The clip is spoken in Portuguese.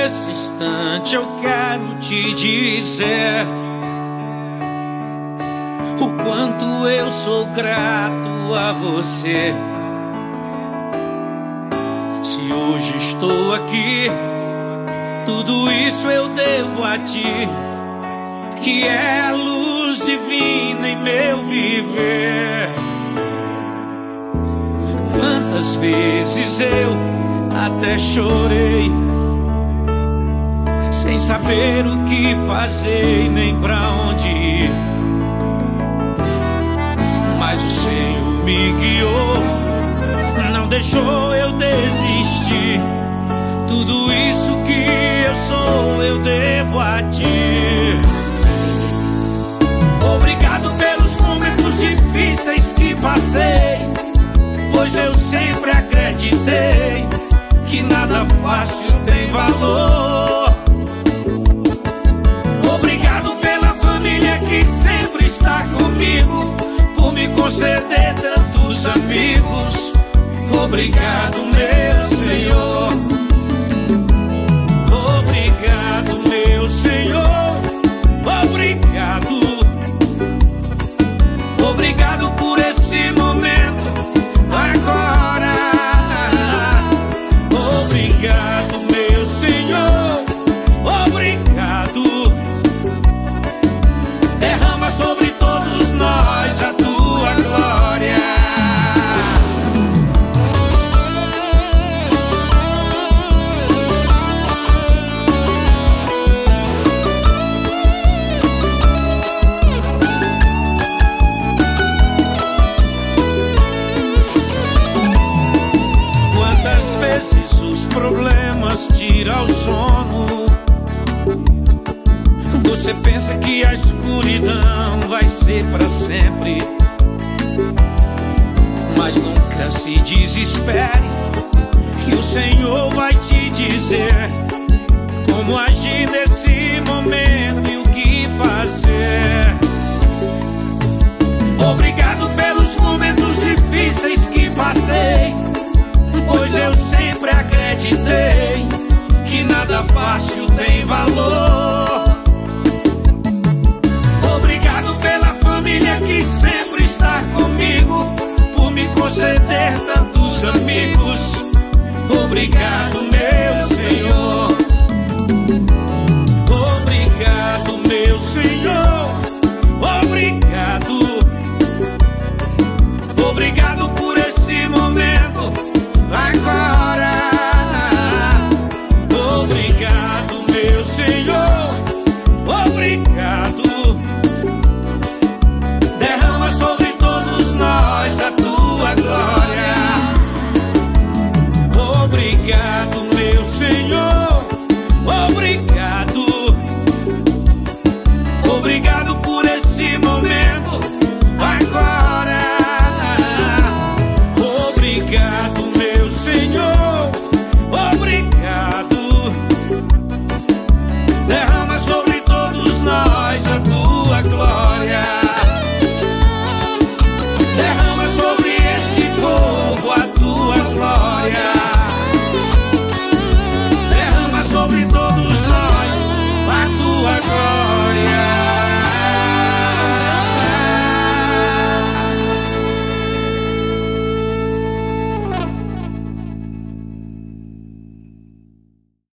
nesse instante eu quero te dizer o quanto eu sou grato a você. Se hoje estou aqui, tudo isso eu devo a ti, que é a luz divina em meu viver. Quantas vezes eu até chorei, sem saber o que fazer nem pra onde ir, mas o Senhor me guiou, não deixou eu desistir. Tudo isso que eu sou eu devo a ti. Obrigado pelos momentos difíceis que passei, pois eu sempre acreditei que nada fácil tem valor. Obrigado pela família que sempre está comigo, por me conceder tantos amigos. Obrigado, meu Senhor. Obrigado, meu Senhor. Obrigado. Obrigado por esse momento agora. Obrigado, meu Senhor. Obrigado. Derrama sobre todos nós a tua glória. Quantas vezes os problemas tiram o sono, você pensa que a escuridão vai ser pra sempre, mas nunca se desespere, que o Senhor vai te dizer como agir nesse momento e o que fazer. Obrigado pelos momentos difíceis que passei, pois eu sempre acreditei que nada fácil tem valor. Obrigado pela família que sempre está comigo, por me conceder tantos amigos. Obrigado,